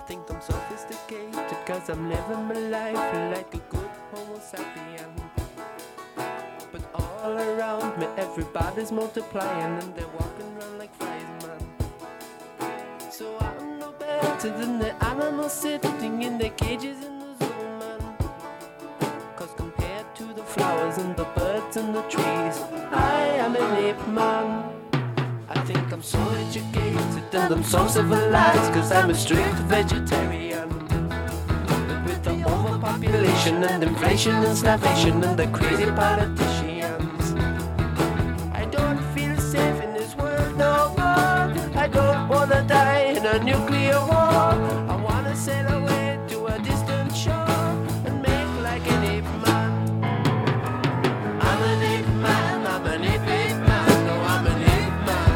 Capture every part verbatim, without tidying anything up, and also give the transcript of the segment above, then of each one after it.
think I'm sophisticated, cause I'm living my life like a good homo sapien. But all around me everybody's multiplying, and they're walking around like flies, man. So I'm no better than the animals sitting in their cages in the zoo, man. Cause compared to the flowers and the birds and the trees, I am an ape man. I think I'm so educated and I'm so civilized, cause I'm a strict vegetarian. But with the overpopulation and inflation and starvation and the crazy politicians, I don't feel safe in this world no more. I don't wanna die in a nuclear war. I wanna sail away to a distant shore and make like an ape man. I'm an ape man, I'm an ape ape man, no I'm an ape man.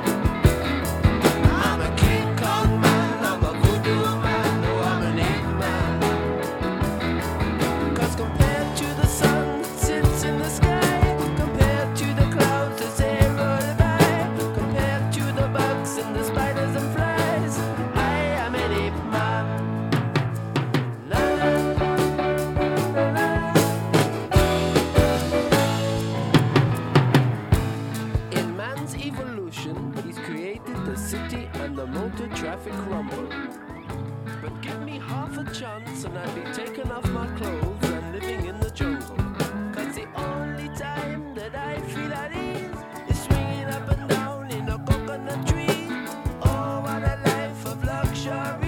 I'm a King Kong man, I'm a voodoo man, no I'm an ape man. Cause compared to the sun that sits in the sky, compared to the clouds as they roll by, compared to the bugs and the spiders and flies, I am an ape man. La, la, la, la. In man's evolution, he's created the city and the motor traffic rumble. But give me half a chance and I'd be taking off my clothes and living in the jungle. Cause the only time that I feel at ease is swinging up and down in a coconut tree. Oh, what a life of luxury.